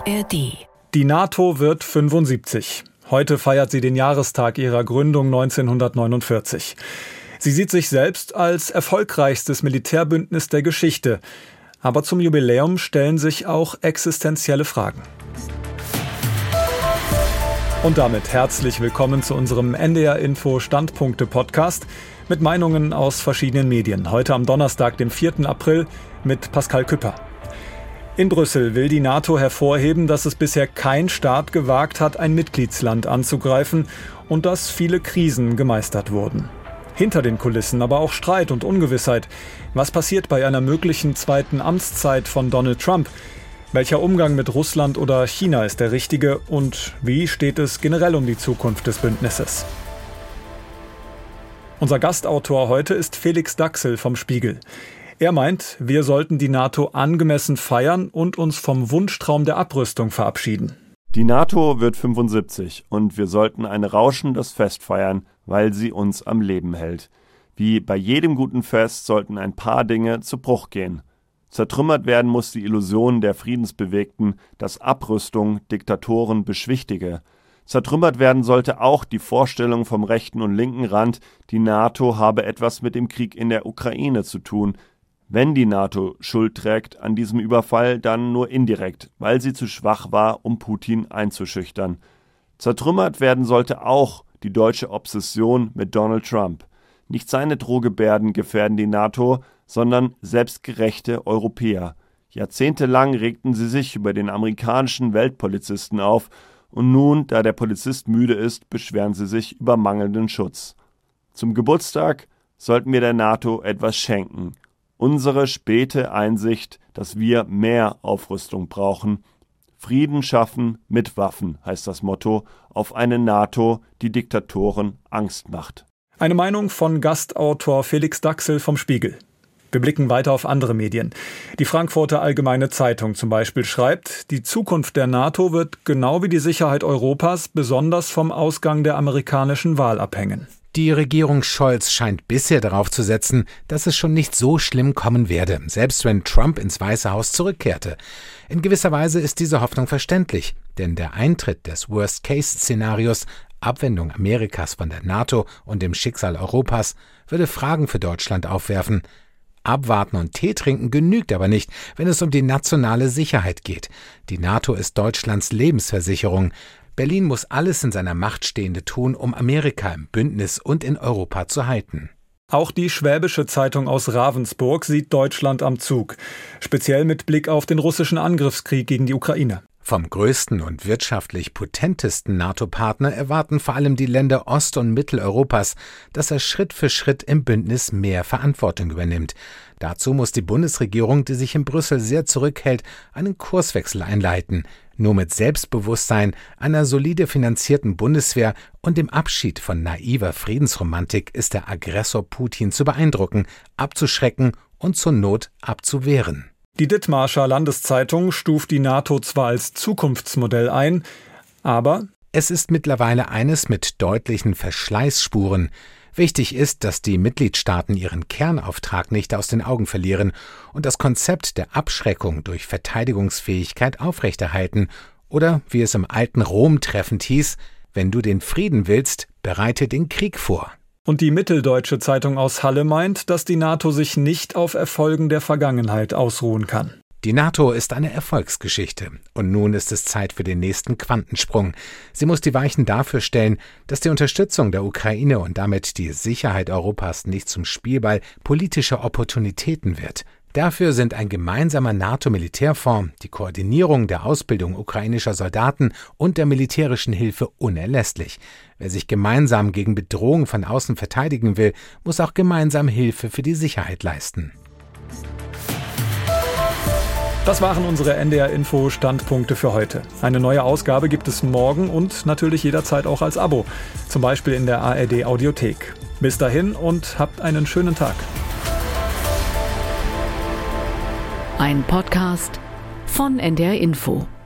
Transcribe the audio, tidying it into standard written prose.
ARD. Die NATO wird 75. Heute feiert sie den Jahrestag ihrer Gründung 1949. Sie sieht sich selbst als erfolgreichstes Militärbündnis der Geschichte. Aber zum Jubiläum stellen sich auch existenzielle Fragen. Und damit herzlich willkommen zu unserem NDR Info Standpunkte Podcast mit Meinungen aus verschiedenen Medien. Heute am Donnerstag, dem 4. April, mit Pascal Küpper. In Brüssel will die NATO hervorheben, dass es bisher kein Staat gewagt hat, ein Mitgliedsland anzugreifen und dass viele Krisen gemeistert wurden. Hinter den Kulissen aber auch Streit und Ungewissheit. Was passiert bei einer möglichen zweiten Amtszeit von Donald Trump? Welcher Umgang mit Russland oder China ist der richtige und wie steht es generell um die Zukunft des Bündnisses? Unser Gastautor heute ist Felix Daxel vom Spiegel. Er meint, wir sollten die NATO angemessen feiern und uns vom Wunschtraum der Abrüstung verabschieden. Die NATO wird 75 und wir sollten ein rauschendes Fest feiern, weil sie uns am Leben hält. Wie bei jedem guten Fest sollten ein paar Dinge zu Bruch gehen. Zertrümmert werden muss die Illusion der Friedensbewegten, dass Abrüstung Diktatoren beschwichtige. Zertrümmert werden sollte auch die Vorstellung vom rechten und linken Rand, die NATO habe etwas mit dem Krieg in der Ukraine zu tun. Wenn die NATO Schuld trägt an diesem Überfall, dann nur indirekt, weil sie zu schwach war, um Putin einzuschüchtern. Zertrümmert werden sollte auch die deutsche Obsession mit Donald Trump. Nicht seine Drohgebärden gefährden die NATO, sondern selbstgerechte Europäer. Jahrzehntelang regten sie sich über den amerikanischen Weltpolizisten auf und nun, da der Polizist müde ist, beschweren sie sich über mangelnden Schutz. Zum Geburtstag sollten wir der NATO etwas schenken. Unsere späte Einsicht, dass wir mehr Aufrüstung brauchen. Frieden schaffen mit Waffen, heißt das Motto, auf eine NATO, die Diktatoren Angst macht. Eine Meinung von Gastautor Felix Daxel vom Spiegel. Wir blicken weiter auf andere Medien. Die Frankfurter Allgemeine Zeitung zum Beispiel schreibt, die Zukunft der NATO wird genau wie die Sicherheit Europas besonders vom Ausgang der amerikanischen Wahl abhängen. Die Regierung Scholz scheint bisher darauf zu setzen, dass es schon nicht so schlimm kommen werde, selbst wenn Trump ins Weiße Haus zurückkehrte. In gewisser Weise ist diese Hoffnung verständlich, denn der Eintritt des Worst-Case-Szenarios, Abwendung Amerikas von der NATO und dem Schicksal Europas, würde Fragen für Deutschland aufwerfen. Abwarten und Tee trinken genügt aber nicht, wenn es um die nationale Sicherheit geht. Die NATO ist Deutschlands Lebensversicherung. Berlin muss alles in seiner Macht Stehende tun, um Amerika im Bündnis und in Europa zu halten. Auch die Schwäbische Zeitung aus Ravensburg sieht Deutschland am Zug, speziell mit Blick auf den russischen Angriffskrieg gegen die Ukraine. Vom größten und wirtschaftlich potentesten NATO-Partner erwarten vor allem die Länder Ost- und Mitteleuropas, dass er Schritt für Schritt im Bündnis mehr Verantwortung übernimmt. Dazu muss die Bundesregierung, die sich in Brüssel sehr zurückhält, einen Kurswechsel einleiten. Nur mit Selbstbewusstsein, einer solide finanzierten Bundeswehr und dem Abschied von naiver Friedensromantik ist der Aggressor Putin zu beeindrucken, abzuschrecken und zur Not abzuwehren. Die Dithmarscher Landeszeitung stuft die NATO zwar als Zukunftsmodell ein, aber es ist mittlerweile eines mit deutlichen Verschleißspuren. Wichtig ist, dass die Mitgliedstaaten ihren Kernauftrag nicht aus den Augen verlieren und das Konzept der Abschreckung durch Verteidigungsfähigkeit aufrechterhalten oder, wie es im alten Rom treffend hieß, wenn du den Frieden willst, bereite den Krieg vor. Und die Mitteldeutsche Zeitung aus Halle meint, dass die NATO sich nicht auf Erfolgen der Vergangenheit ausruhen kann. Die NATO ist eine Erfolgsgeschichte und nun ist es Zeit für den nächsten Quantensprung. Sie muss die Weichen dafür stellen, dass die Unterstützung der Ukraine und damit die Sicherheit Europas nicht zum Spielball politischer Opportunitäten wird. Dafür sind ein gemeinsamer NATO-Militärfonds, die Koordinierung der Ausbildung ukrainischer Soldaten und der militärischen Hilfe unerlässlich. Wer sich gemeinsam gegen Bedrohung von außen verteidigen will, muss auch gemeinsam Hilfe für die Sicherheit leisten. Das waren unsere NDR-Info-Standpunkte für heute. Eine neue Ausgabe gibt es morgen und natürlich jederzeit auch als Abo. Zum Beispiel in der ARD-Audiothek. Bis dahin und habt einen schönen Tag. Ein Podcast von NDR Info.